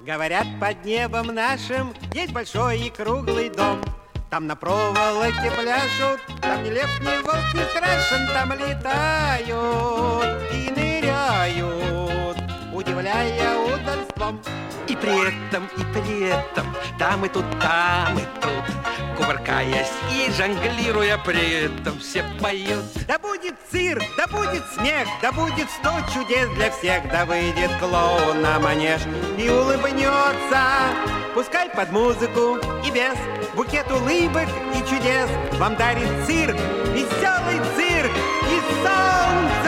Говорят, под небом нашим есть большой и круглый дом. Там на проволоке пляшут, там ни лев, ни волк не страшен. Там летают и ныряют, удивляя удальством. И при этом, там и тут, кувыркаясь и жонглируя при этом, все поют. Да будет цирк, да будет смех, да будет 100 чудес для всех. Да выйдет клоун на манеж и улыбнется, пускай под музыку и без. Букет улыбок и чудес вам дарит цирк, веселый цирк и солнце.